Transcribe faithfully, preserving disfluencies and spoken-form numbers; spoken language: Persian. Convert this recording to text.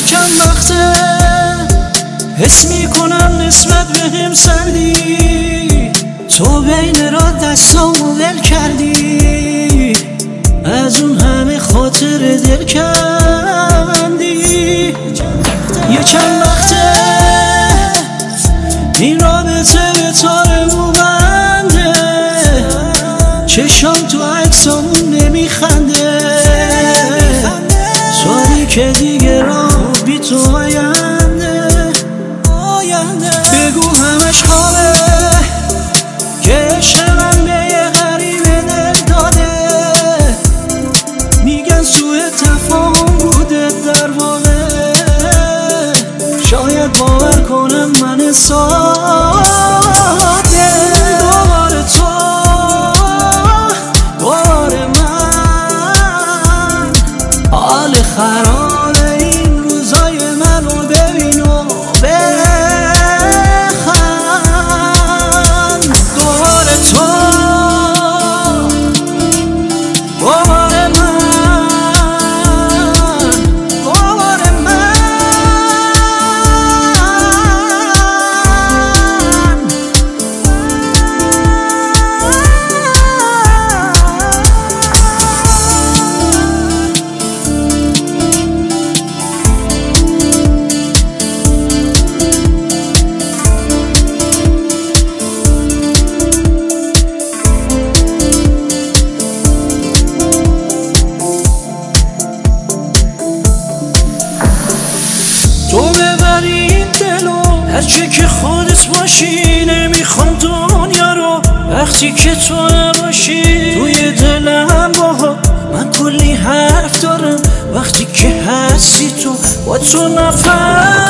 یکم وقته حس میکنم نسبت بهم سردی، تو بین را دستامو ول کردی، از اون همه خاطر دل کندی. یکم وقته این رابطه به تار موبنده، چشم تو عکسامون نمیخنده، سوالی که دیگه راه بی تو آینده. بگو همش خوابه که عشق من به یه غریبه دل داده، میگن سوء تفاهم بوده در واقع، شاید باور کنم من ساده. دوباره تو دوباره من، حال خراب این روزای منو ببین و بخند. دوباره تو دوباره من، دوباره من. تو ببری این دلو هرچی که خودت باشی، نمیخوام دنیا رو وقتی که تو نباشی. توی دلم باها من کلی حرف دارم، وقتی که هستی تو با تو نفهم